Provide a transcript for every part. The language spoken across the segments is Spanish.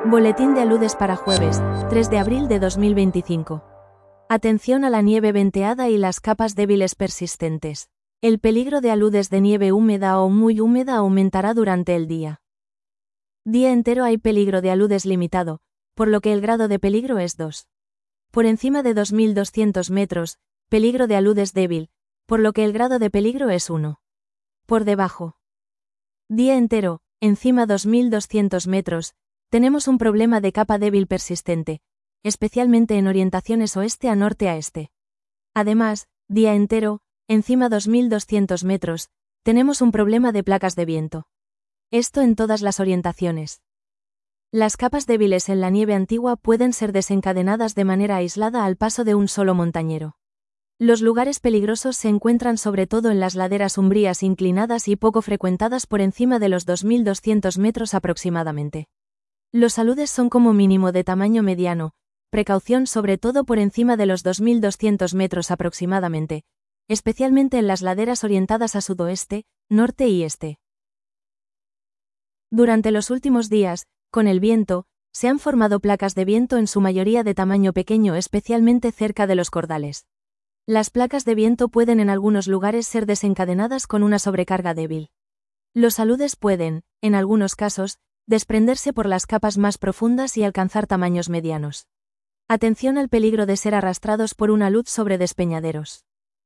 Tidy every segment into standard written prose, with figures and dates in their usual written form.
Boletín de aludes para jueves, 3 de abril de 2025. Atención a la nieve venteada y las capas débiles persistentes. El peligro de aludes de nieve húmeda o muy húmeda aumentará durante el día. Día entero hay peligro de aludes limitado, por lo que el grado de peligro es 2. Por encima de 2200 metros, peligro de aludes débil, por lo que el grado de peligro es 1. Por debajo. Día entero, encima 2200 metros, tenemos un problema de capa débil persistente, especialmente en orientaciones oeste a norte a este. Además, día entero, encima 2200 metros, tenemos un problema de placas de viento. Esto en todas las orientaciones. Las capas débiles en la nieve antigua pueden ser desencadenadas de manera aislada al paso de un solo montañero. Los lugares peligrosos se encuentran sobre todo en las laderas umbrías inclinadas y poco frecuentadas por encima de los 2200 metros aproximadamente. Los aludes son como mínimo de tamaño mediano, precaución sobre todo por encima de los 2200 metros aproximadamente, especialmente en las laderas orientadas a sudoeste, norte y este. Durante los últimos días, con el viento, se han formado placas de viento en su mayoría de tamaño pequeño, especialmente cerca de los cordales. Las placas de viento pueden en algunos lugares ser desencadenadas con una sobrecarga débil. Los aludes pueden, en algunos casos, desprenderse por las capas más profundas y alcanzar tamaños medianos. Atención al peligro de ser arrastrados por una luz sobre despeñaderos.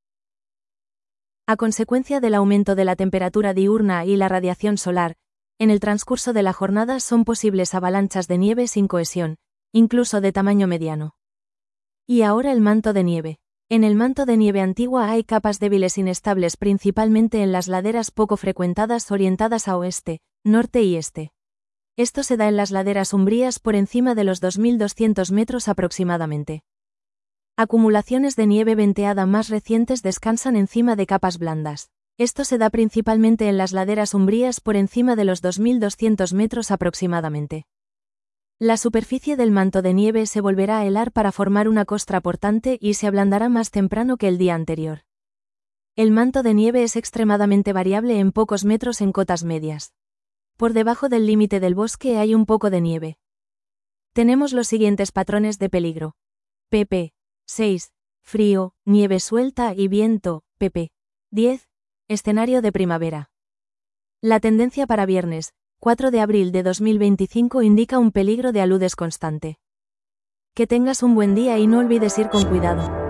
A consecuencia del aumento de la temperatura diurna y la radiación solar, en el transcurso de la jornada son posibles avalanchas de nieve sin cohesión, incluso de tamaño mediano. Y ahora el manto de nieve. En el manto de nieve antigua hay capas débiles inestables principalmente en las laderas poco frecuentadas orientadas a oeste, norte y este. Esto se da en las laderas umbrías por encima de los 2200 metros aproximadamente. Acumulaciones de nieve venteada más recientes descansan encima de capas blandas. Esto se da principalmente en las laderas umbrías por encima de los 2200 metros aproximadamente. La superficie del manto de nieve se volverá a helar para formar una costra portante y se ablandará más temprano que el día anterior. El manto de nieve es extremadamente variable en pocos metros en cotas medias. Por debajo del límite del bosque hay un poco de nieve. Tenemos los siguientes patrones de peligro. pp. 6. Frío, nieve suelta y viento. pp. 10. Escenario de primavera. La tendencia para viernes, 4 de abril de 2025 indica un peligro de aludes constante. Que tengas un buen día y no olvides ir con cuidado.